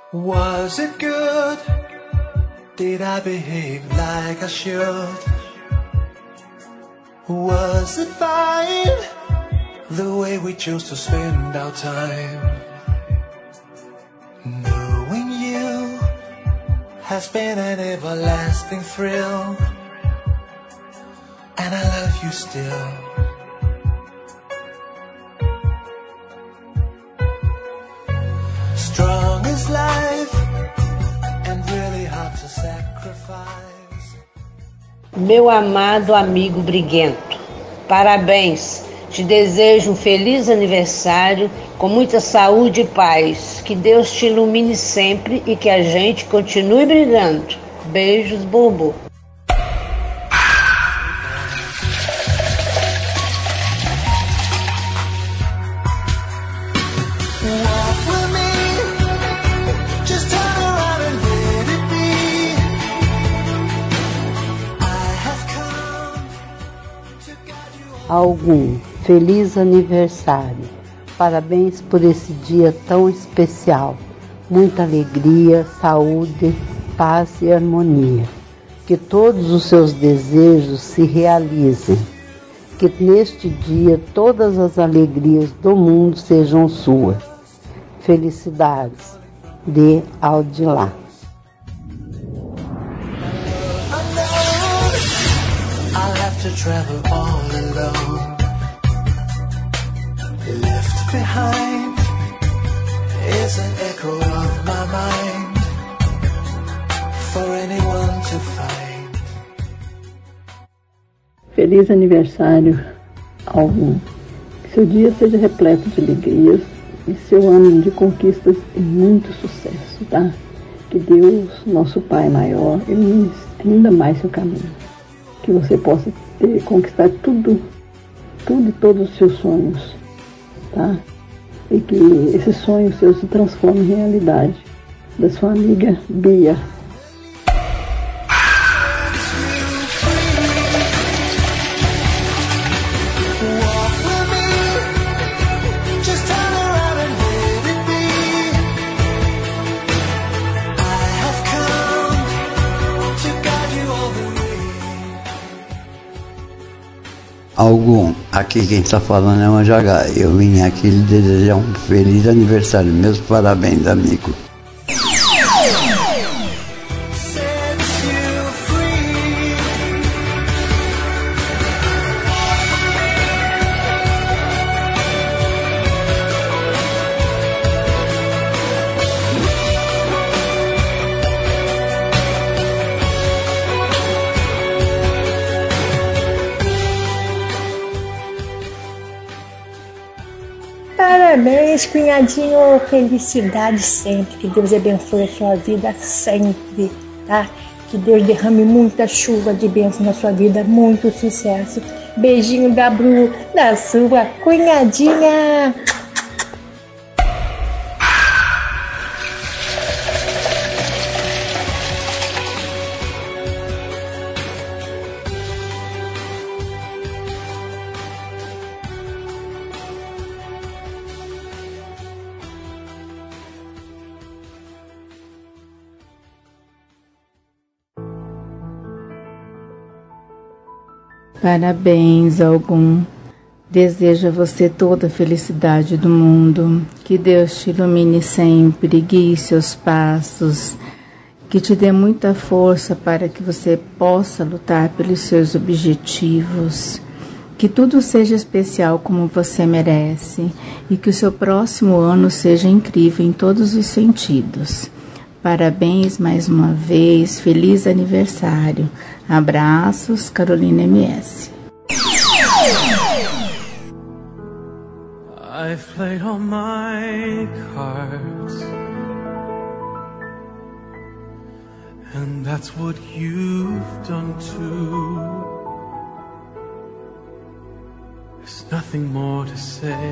Was it good? Did I behave like I should? Was it fine, the way we chose to spend our time? Knowing you has been an everlasting thrill, and I love you still. Strong as life and really hard to sacrifice. Meu amado amigo briguento, parabéns, te desejo um feliz aniversário com muita saúde e paz, que Deus te ilumine sempre e que a gente continue brigando. Beijos, Bobo. Algum feliz aniversário. Parabéns por esse dia tão especial. Muita alegria, saúde, paz e harmonia. Que todos os seus desejos se realizem. Que neste dia todas as alegrias do mundo sejam suas. Felicidades. De Aldilá. To travel all alone, left behind is an echo of my mind for anyone to find. Feliz aniversário algum. Que seu dia seja repleto de alegrias e seu ano de conquistas e muito sucesso, tá? Que Deus, nosso Pai maior, ilumine ainda mais seu caminho. Que você possa conquistar tudo e todos os seus sonhos, tá? E que esses sonhos seus se transformem em realidade. Da sua amiga Bia. Algum, aqui quem está falando é uma Jagá. Eu vim aqui lhe desejar um feliz aniversário. Meus parabéns, amigo. Parabéns, cunhadinho, felicidade sempre, que Deus abençoe a sua vida sempre, tá? Que Deus derrame muita chuva de bênção na sua vida, muito sucesso. Beijinho da Bru, da sua cunhadinha. Parabéns, algum. Desejo a você toda a felicidade do mundo. Que Deus te ilumine sempre, guie seus passos, que te dê muita força para que você possa lutar pelos seus objetivos. Que tudo seja especial como você merece e que o seu próximo ano seja incrível em todos os sentidos. Parabéns mais uma vez, feliz aniversário. Abraços, Carolina MS. I've played all my cards, and that's what you've done too. There's nothing more to say.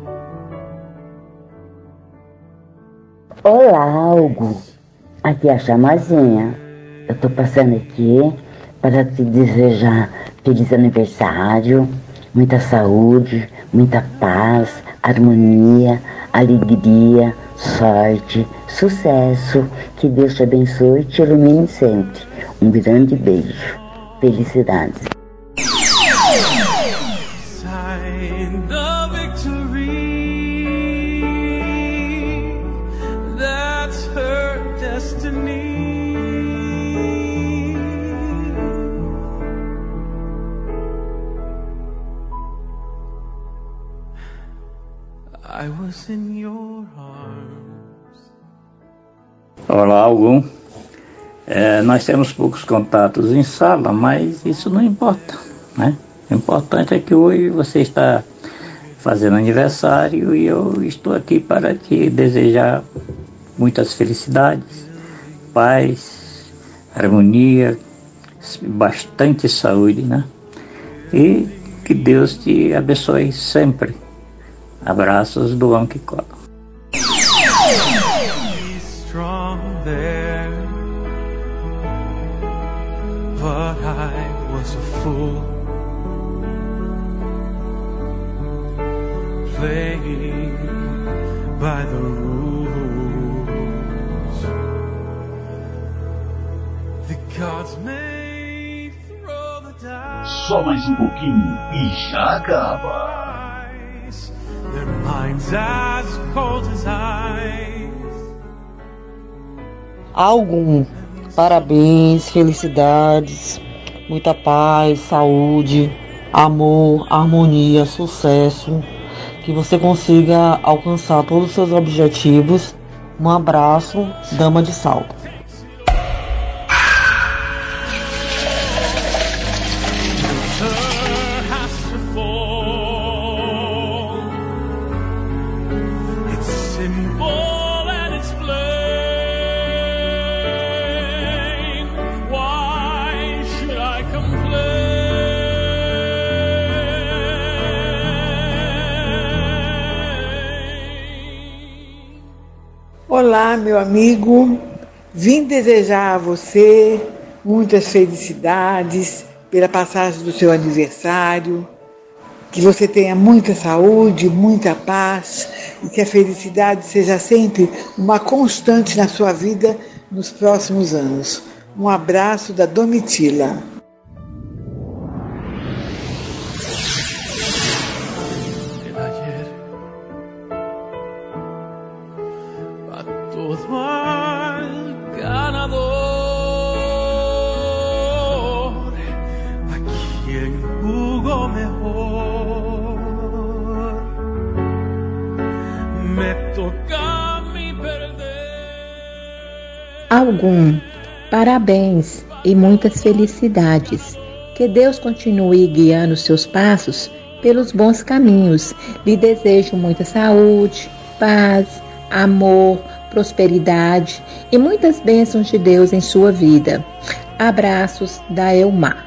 Olá, Hugo. Aqui é a Chamazinha. Eu tô passando aqui para te desejar feliz aniversário, muita saúde, muita paz, harmonia, alegria, sorte, sucesso. Que Deus te abençoe e te ilumine sempre. Um grande beijo. Felicidades. Sign the victory. That's her destiny. I was in your arms. Olá, Algum. Nós temos poucos contatos em sala, mas isso não importa, né? O importante é que hoje você está fazendo aniversário e eu estou aqui para te desejar muitas felicidades, paz, harmonia, bastante saúde, né? E que Deus te abençoe sempre. Abraços do Homem que Cola. Strong there, but I was a fool, playing by the rules the gods may throw the dice. Só mais um pouquinho e já acaba. Their minds as cold as ice. Algum. Parabéns, felicidades, muita paz, saúde, amor, harmonia, sucesso. Que você consiga alcançar todos os seus objetivos. Um abraço, Dama de Salto. Olá, meu amigo, vim desejar a você muitas felicidades pela passagem do seu aniversário, que você tenha muita saúde, muita paz e que a felicidade seja sempre uma constante na sua vida nos próximos anos. Um abraço da Domitila. Algum. Parabéns e muitas felicidades. Que Deus continue guiando seus passos pelos bons caminhos. Lhe desejo muita saúde, paz, amor, prosperidade e muitas bênçãos de Deus em sua vida. Abraços da Elmar.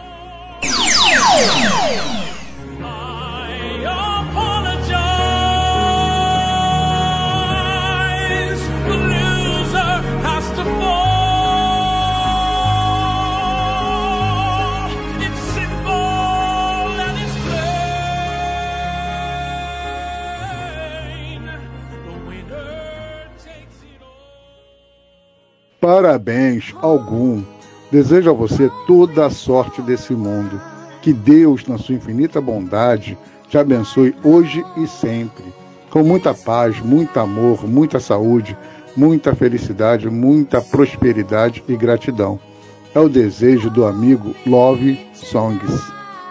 Parabéns, Algum. Desejo a você toda a sorte desse mundo. Que Deus, na sua infinita bondade, te abençoe hoje e sempre. Com muita paz, muito amor, muita saúde, muita felicidade, muita prosperidade e gratidão. É o desejo do amigo Love Songs.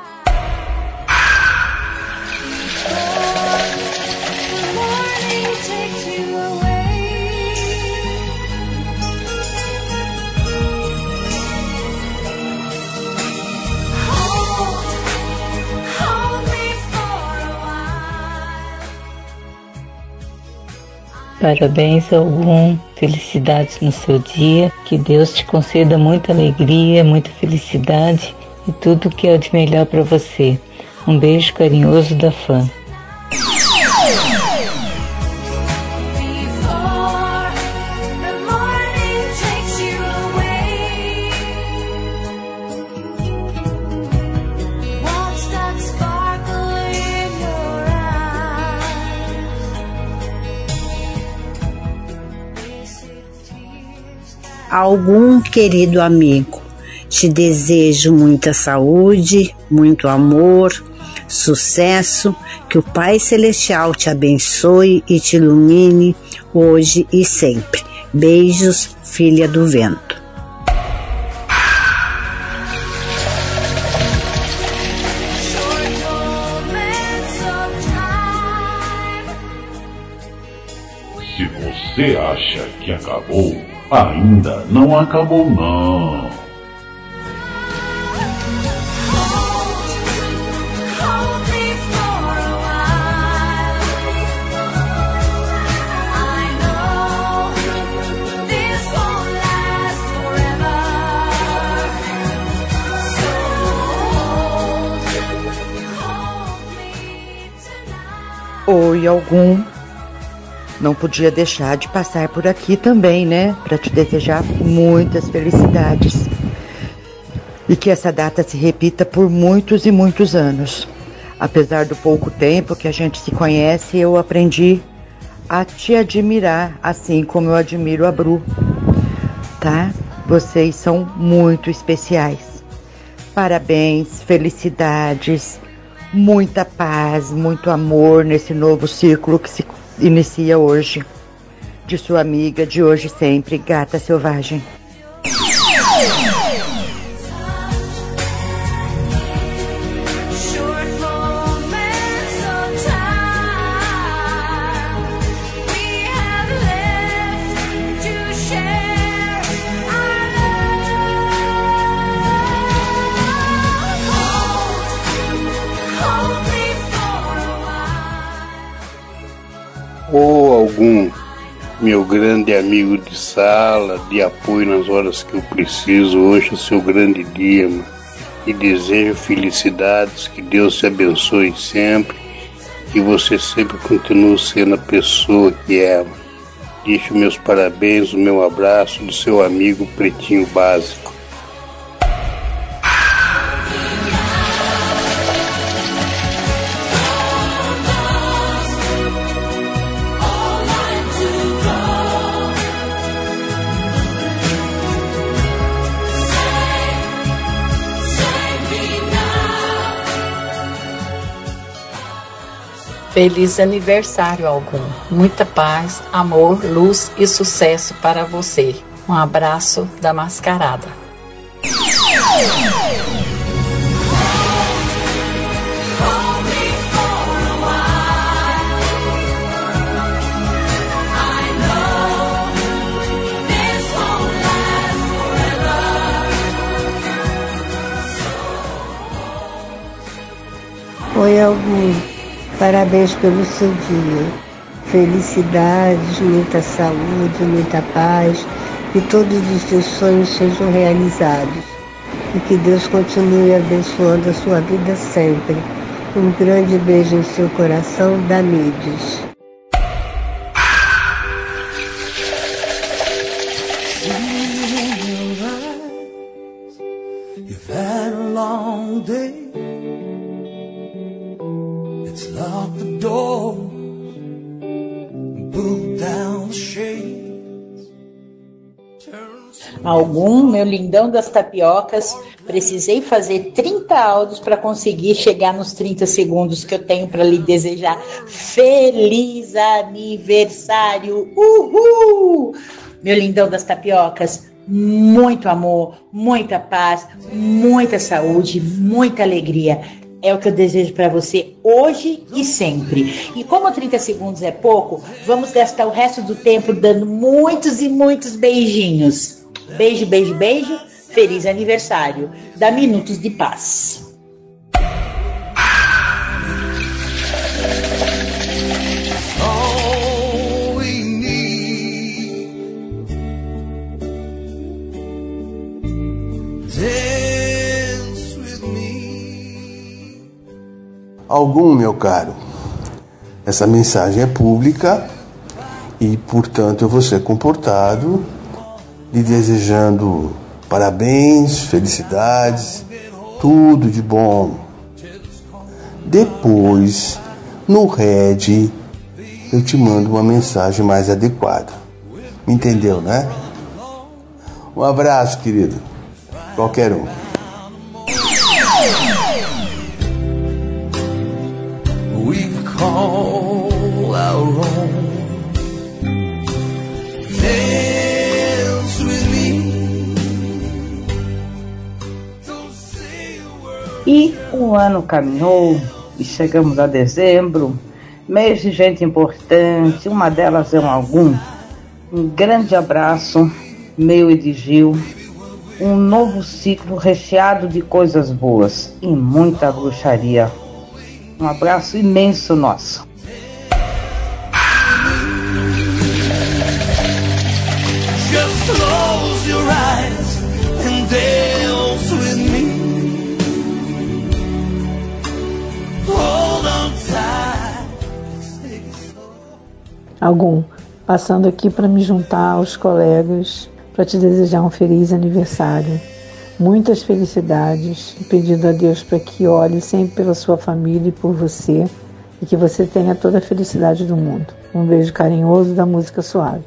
Parabéns, Algum. Felicidades no seu dia. Que Deus te conceda muita alegria, muita felicidade e tudo que é de melhor para você. Um beijo carinhoso da fã. Algum querido amigo, te desejo muita saúde, muito amor, sucesso, que o Pai Celestial te abençoe e te ilumine hoje e sempre. Beijos, filha do vento. Se você acha que acabou, ainda não acabou não. Oi, Algum. Não podia deixar de passar por aqui também, né? Para te desejar muitas felicidades. E que essa data se repita por muitos e muitos anos. Apesar do pouco tempo que a gente se conhece, eu aprendi a te admirar, assim como eu admiro a Bru. Tá? Vocês são muito especiais. Parabéns, felicidades, muita paz, muito amor nesse novo ciclo que se inicia hoje. De sua amiga de hoje sempre, Gata Selvagem. Ou Algum, meu grande amigo de sala, de apoio nas horas que eu preciso, hoje é o seu grande dia, mano. E desejo felicidades, que Deus te abençoe sempre, que você sempre continue sendo a pessoa que é, mano. Deixo meus parabéns, o meu abraço do seu amigo Pretinho Básico. Feliz aniversário, Algum. Muita paz, amor, luz e sucesso para você. Um abraço da Mascarada. Oi, Algum. Parabéns pelo seu dia. Felicidades, muita saúde, muita paz, que todos os seus sonhos sejam realizados e que Deus continue abençoando a sua vida sempre. Um grande beijo em seu coração, da Mides. You've had a long day. Let's lock the door and pull down the shades. Algum, meu lindão das tapiocas, precisei fazer 30 áudios para conseguir chegar nos 30 segundos que eu tenho para lhe desejar feliz aniversário. Uhul! Meu lindão das tapiocas, muito amor, muita paz, muita saúde, muita alegria. É o que eu desejo para você hoje e sempre. E como 30 segundos é pouco, vamos gastar o resto do tempo dando muitos e muitos beijinhos. Beijo, beijo, beijo. Feliz aniversário. Dá minutos de paz. Algum, meu caro, essa mensagem é pública e, portanto, eu vou ser comportado, lhe desejando parabéns, felicidades, tudo de bom. Depois, no Red, eu te mando uma mensagem mais adequada. Entendeu, né? Um abraço, querido. Qualquer um. We've called our own. Dance with me. E o ano caminhou e chegamos a dezembro, mês de gente importante, uma delas é um Algum. Um grande abraço, meu e de Gil. Um novo ciclo recheado de coisas boas e muita bruxaria. Um abraço imenso nosso. Just close your eyes and dance with me. Hold on tight. Algum, passando aqui para me juntar aos colegas para te desejar um feliz aniversário, muitas felicidades, pedindo a Deus para que olhe sempre pela sua família e por você e que você tenha toda a felicidade do mundo. Um beijo carinhoso da Música Suave.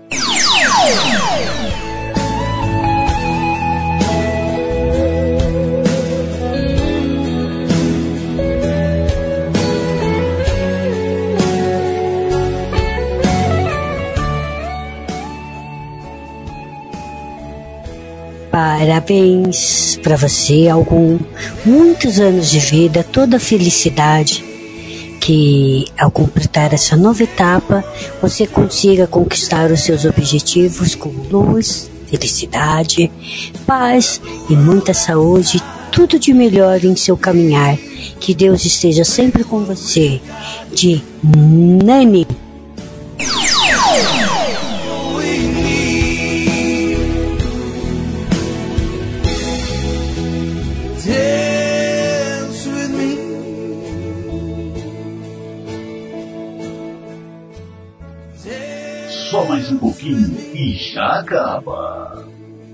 Parabéns para você, Algum. Muitos anos de vida, toda felicidade. Que ao completar essa nova etapa, você consiga conquistar os seus objetivos com luz, felicidade, paz e muita saúde. Tudo de melhor em seu caminhar. Que Deus esteja sempre com você. De Nani. Só mais um pouquinho e já acaba.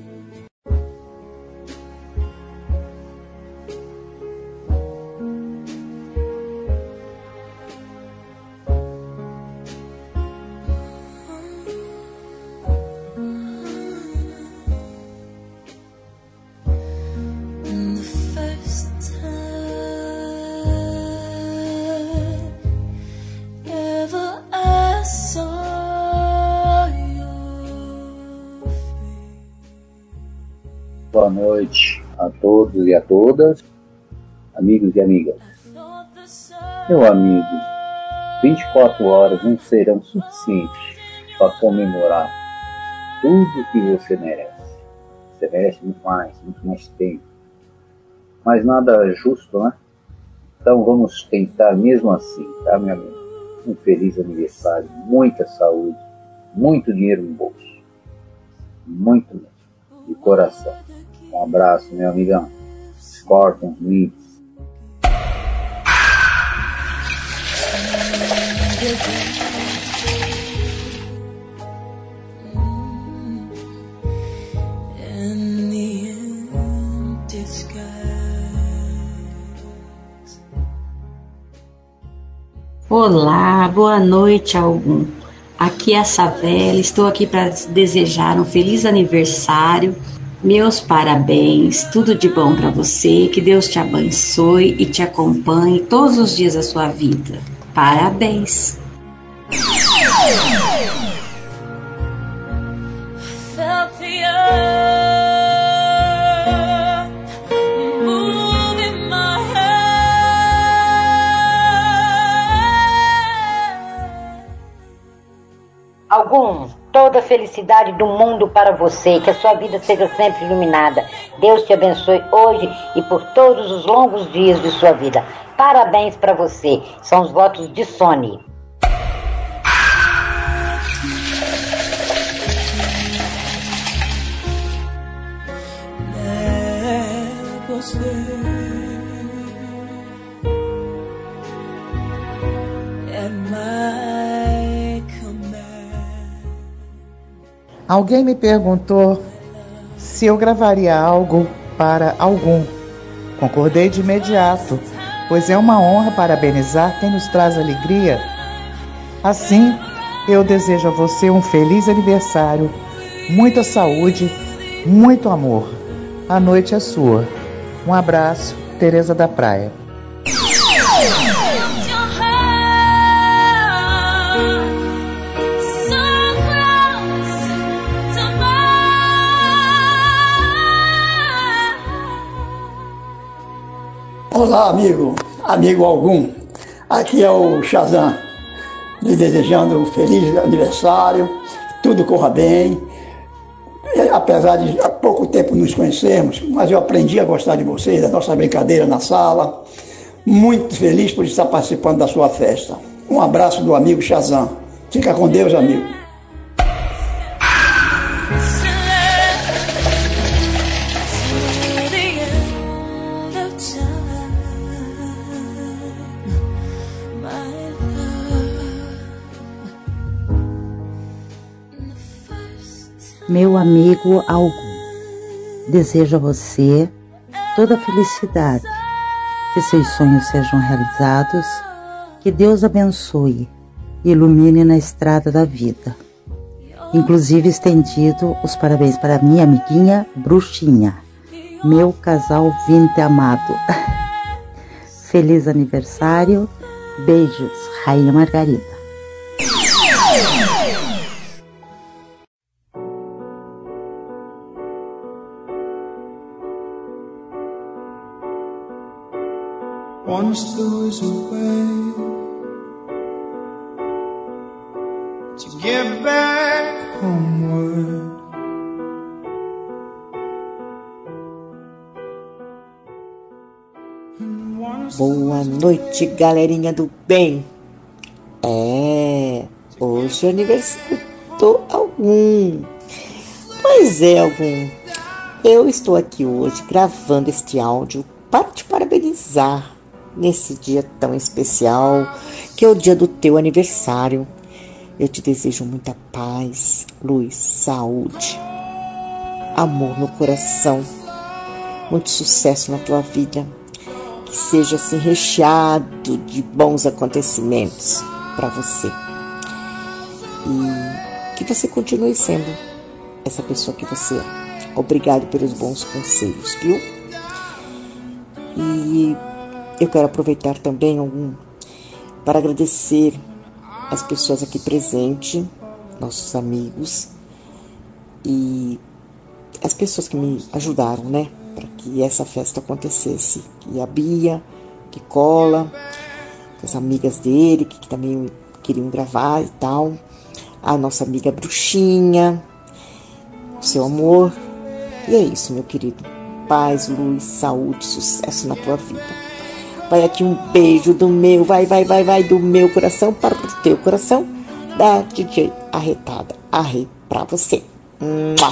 Boa noite a todos e a todas, amigos e amigas. Meu amigo, 24 horas não serão suficientes para comemorar tudo que você merece. Você merece muito mais tempo. Mas nada justo, né? Então vamos tentar mesmo assim, tá, meu amigo? Um feliz aniversário, muita saúde, muito dinheiro no bolso. Muito mesmo, de coração. Um abraço, meu amigão. Scorpion Mix. Olá, boa noite, Algum. Aqui é a Savela, estou aqui para desejar um feliz aniversário. Meus parabéns, tudo de bom para você, que Deus te abençoe e te acompanhe todos os dias da sua vida. Parabéns! Algum, toda a felicidade do mundo para você, que a sua vida seja sempre iluminada. Deus te abençoe hoje e por todos os longos dias de sua vida. Parabéns para você, são os votos de Sony. Alguém me perguntou se eu gravaria algo para Algum. Concordei de imediato, pois é uma honra parabenizar quem nos traz alegria. Assim, eu desejo a você um feliz aniversário, muita saúde, muito amor. A noite é sua. Um abraço, Tereza da Praia. Olá, amigo algum. Aqui é o Shazam, lhe desejando um feliz aniversário, tudo corra bem. Apesar de há pouco tempo nos conhecermos, mas eu aprendi a gostar de vocês, da nossa brincadeira na sala. Muito feliz por estar participando da sua festa. Um abraço do amigo Shazam. Fica com Deus, amigo. Meu amigo algum, desejo a você toda a felicidade, que seus sonhos sejam realizados, que Deus abençoe e ilumine na estrada da vida. Inclusive estendido os parabéns para minha amiguinha Bruxinha, meu casal 20 amado. Feliz aniversário, beijos, Rainha Margarida. Once there was a way to get back homeward. Boa noite, galerinha do bem. Hoje é aniversário do Algum. Pois é, Algum. Eu estou aqui hoje gravando este áudio para te parabenizar nesse dia tão especial, que é o dia do teu aniversário. Eu te desejo muita paz, luz, saúde, amor no coração, muito sucesso na tua vida, que seja assim recheado de bons acontecimentos para você e que você continue sendo essa pessoa que você é. Obrigado pelos bons conselhos, viu? E eu quero aproveitar também para agradecer as pessoas aqui presentes, nossos amigos e as pessoas que me ajudaram, né, para que essa festa acontecesse. E a Bia, que cola, as amigas dele, que também queriam gravar e tal, a nossa amiga Bruxinha, o seu amor. E é isso, meu querido. Paz, luz, saúde, sucesso na tua vida. Vai aqui um beijo do meu, vai, do meu coração para o teu coração, da DJ Arretada. Arre pra você. Mua.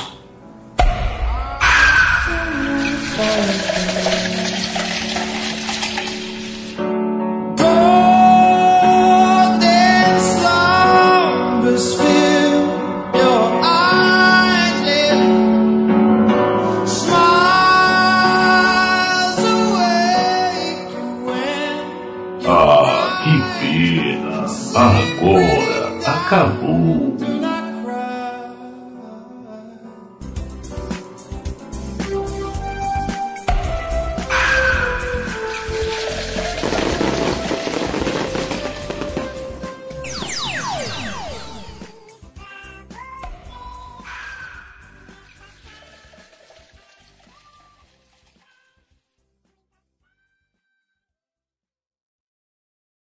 Agora acabou.